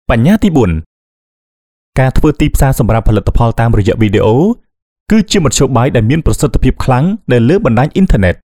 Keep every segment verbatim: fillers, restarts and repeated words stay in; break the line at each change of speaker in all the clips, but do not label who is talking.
បញ្ហាទីbốnការធ្វើទីផ្សារសម្រាប់ផលិតផលតាមរយៈវីដេអូគឺជាមធ្យោបាយដែលមានប្រសិទ្ធភាពខ្លាំងនៅលើបណ្ដាញអ៊ីនធឺណិត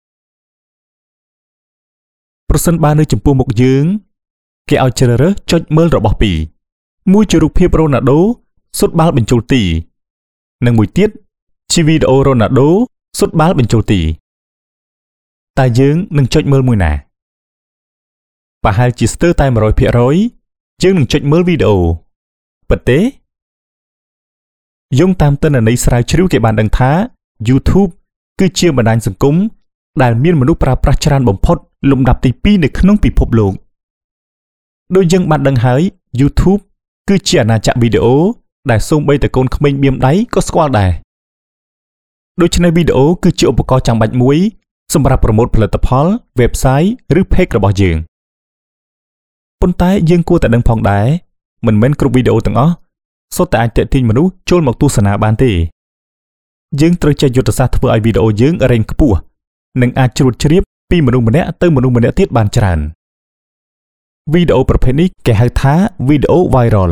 ប្រសិនបើនៅចំពោះមុខយើងគេឲ្យជ្រើសរើសចុចមើលរបស់ពីរមួយជារូបភាពរ៉ូណាល់ដូសុទ្ធបាល់បញ្ចូលទីនិងមួយទៀតជាវីដេអូរ៉ូណាល់ដូសុទ្ធបាល់បញ្ចូលទីតើយើងនឹងចុចមើលមួយណាប្រហែលជាស្ទើរតែone hundred percentយើងនឹងចុចមើលវីដេអូពិតទេយោងតាមទិន្នន័យស្រាវជ្រាវគេបានដឹងថា YouTube គឺជាបណ្ដាញសង្គមដែលមានមនុស្សប្រើប្រាស់ច្រើនបំផុតលំដាប់ទីពីរនៅក្នុងពិភពលោកដូចយើងបានដឹងហើយ YouTube គឺជាអាណាចក្រវីដេអូដែលសូម្បីតែកូនក្មេងបៀមដៃក៏ស្គាល់ដែរដូច្នេះវីដេអូគឺជាឧបករណ៍ចាំបាច់មួយសម្រាប់ប្រម៉ូទផលិតផល website ឬ page របស់យើងប៉ុន្តែយើងគួរតែដឹងផងដែរមិនមែនគ្រប់វីដេអូទាំងអស់សុទ្ធតែអាចទាក់ទាញមនុស្សចូលមកទស្សនាបានទេយើងត្រូវចេះយុទ្ធសាស្ត្រធ្វើឲ្យវីដេអូយើងរេងខ្ពស់និងអាចជ្រួតជ្រាបពីមនុស្សម្នាក់ទៅមនុស្សម្នាក់ទៀតបានច្រើនវីដេអូប្រភេទនេះគេហៅថាវីដេអូ viral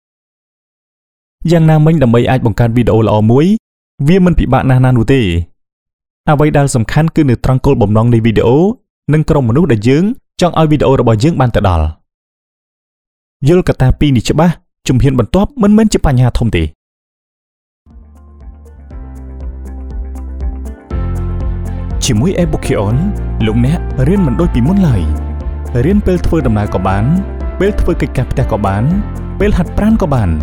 យ៉ាងណាមិញដើម្បីអាចបង្កើតវីដេអូល្អមួយវាមិនពិបាកណាស់ណានោះទេអ្វីដែលសំខាន់គឺនៅត្រង់គោលបំណងនៃវីដេអូនិងក្រុមមនុស្សដែលយើងចង់ឲ្យវីដេអូរបស់យើងបានទៅដល់យល់កត្តាពីរនេះច្បាស់ជំហានបន្ទាប់មិនមែនជាបញ្ហាធំទេជាមួយ Ebookyon លោកអ្នករៀនមិនដូចពីមុនឡើយរៀនពេលធ្វើដំណើរក៏បានពេលធ្វើកិច្ចការផ្ទះក៏បានពេលហាត់ប្រាណក៏បាន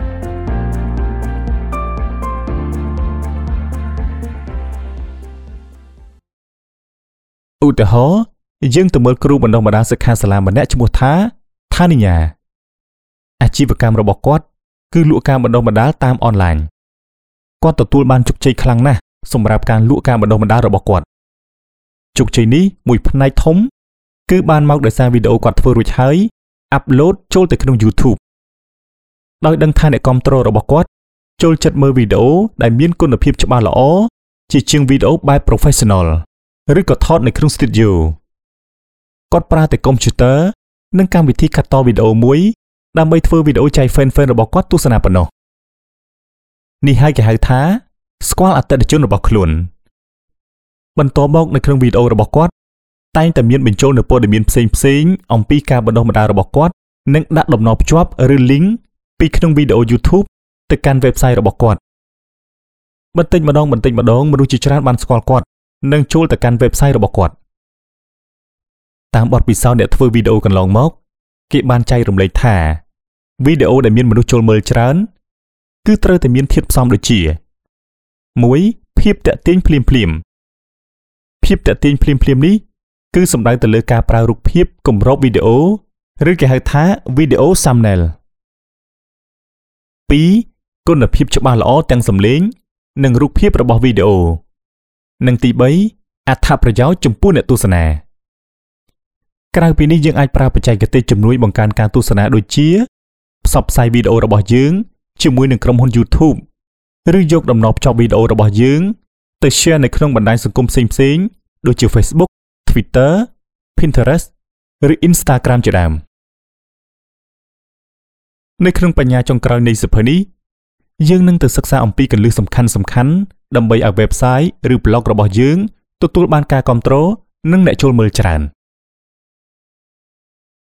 ឧទាហរណ៍យើងទៅមើលគ្រូបណ្ដុះបណ្ដាលសិក្ខាសាលាម្នាក់ឈ្មោះថាថានីយ៉ាអាជីវកម្មរបស់គាត់គឺលក់ការបណ្ដុះបណ្ដាលតាមអនឡាញគាត់ទទួលបានជោគជ័យខ្លាំងណាស់សម្រាប់ការលក់ការបណ្ដុះបណ្ដាលរបស់គាត់ជោគជ័យនេះមួយផ្នែកធំគឺបានមកដោយសារវីដេអូគាត់ធ្វើរួចហើយអាប់ឡូតចូលទៅក្នុង YouTube ដោយដឹងថាអ្នកគាំទ្ររបស់គាត់ចូលចិត្តមើលវីដេអូដែលមានគុណភាពច្បាស់ល្អជាជាងវីដេអូបែប professional ឬក៏ថតនៅក្នុង studio គាត់ប្រើតែកុំព្យូទ័រនិងកម្មវិធីកាត់តវីដេអូមួយដើម្បីធ្វើវីដេអូចែក fan fan របស់គាត់ទស្សនាប៉ុណ្ណោះនេះហើយគេហៅថាស្គាល់អតិថិជនរបស់ខ្លួនបន្ទាប់មកនៅក្នុងវីដេអូរបស់គាត់តែងតែមានបញ្ចូលនូវព័ត៌មានផ្សេងផ្សេងអំពីការបណ្ដុះបណ្ដាលរបស់គាត់និងដាក់តំណភ្ជាប់ឬ link ពីក្នុងវីដេអូ YouTube ទៅកាន់ website របស់គាត់បន្តិចម្ដងបន្តិចម្ដងមនុស្សជាច្រើនបានស្គាល់គាត់និងចូលទៅកាន់ website របស់គាត់តាមបទពិសោធន៍អ្នកធ្វើវីដេអូកន្លងមកគេបានចែករំលែកថាវីដេអូដែលមានមនុស្សចូលមើលច្រើនគឺត្រូវតែមានធាតុផ្សំដូចជាមួយភាពតាក់ទាញភ្លាមភ្លាមភាពតាក់ទាញភ្លាមភ្លាមនេះគឺសំដៅទៅលើការប្រើរូបភាពគម្របវីដេអូឬគេហៅថាវីដេអូ thumbnail ពីរគុណភាពច្បាស់ល្អទាំងសំឡេងនិងរូបភាពរបស់វីដេអូនិងទីបីអត្ថប្រយោជន៍ចំពោះអ្នកទស្សនាក្រៅពីនេះយើងអាចប្រើបច្ចេកទេសជំនួយបង្កើនការទស្សនាដូចជាផ្សព្វផ្សាយវីដេអូរបស់យើងជាមួយនឹងក្រុមហ៊ុន YouTube ឬយកដំណភ្ជាប់វីដេអូរបស់យើងទៅ share នៅក្នុងបណ្ដាញសង្គមផ្សេងៗដូចជា Facebook, Twitter, Pinterest ឬ Instagram ជាដើមនៅក្នុងបញ្ញាចុងក្រោយនៃសៀវភៅនេះយើងនឹងទៅសិក្សាអំពីគន្លឹះសំខាន់ៗដើម្បីឲ្យ website ឬ blog របស់យើងទទួលបានការគាំទ្រនិងអ្នកចូលមើលច្រើន